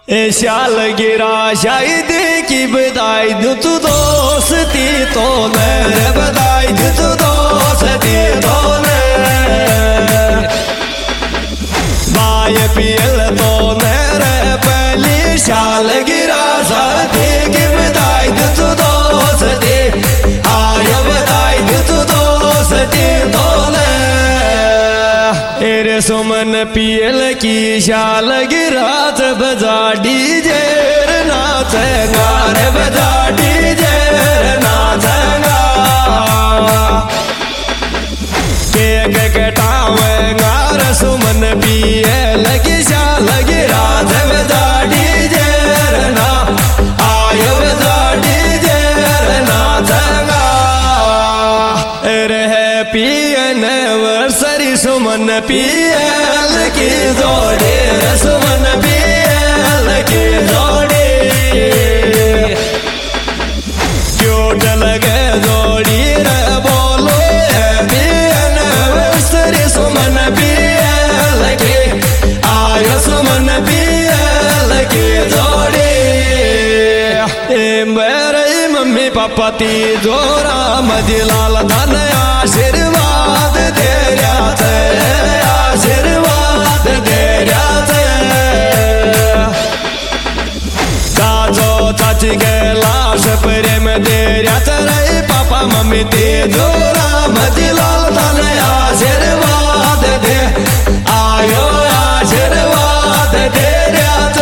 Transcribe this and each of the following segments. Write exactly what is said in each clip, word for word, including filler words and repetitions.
ए शाल गिरा शायद की बधाई दू तू दोस्ती तो मेरे बधाई दू तू दोस्ती तो बाय पियल तो मेरे पहली शाल गिरा शादी की बधाई दू तू दोस्ती आय बधाई दू तू दोस्ती तो एरे सुमन पियल की शाल गिरात बजा डीजे नाच गारे बजा डीजे नाच केक कटावे गार सुमन पियल की शाल गिरात बजा डीजे ना आय बजा डीजे नाच रे पियन वर्सरी सुमन पियल की जोड़ी सुमन पियल की जोड़ी क्यूट लगे जोड़ी रे बोलो पियन वर्सरी सुमन पियल की आय सुमन पियल की जोड़ी मेरे मम्मी पापा ती जोरा मदिलाल धन आशीर्वाद दे थे आशीर्वाद दे थे चाचो चाची के लाश प्रेम दे रे पापा मम्मी ती जोरा मदिलाल धन आशीर्वाद दे आयो आशीर्वाद दे थे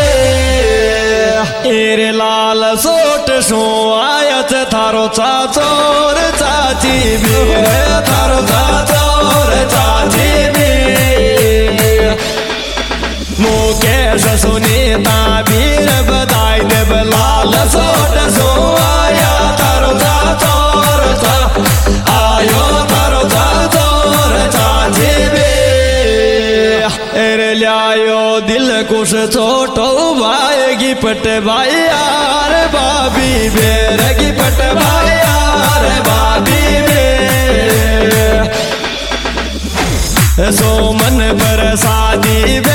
एरे लाल सोट सो आयत थारो चाचोर चाची भी थारो चाचोर चाची भी मुकेश सुनीता वीर बधाई देव लाल सोट सो आया थारो चाचोर चा आयो थारो चाचोर चाची भी एरे लियायो दिल कुछ छोटो भाई की पट भाई यार बाबी बेर की पट भाई यार बाबी बे सोमन पर शादी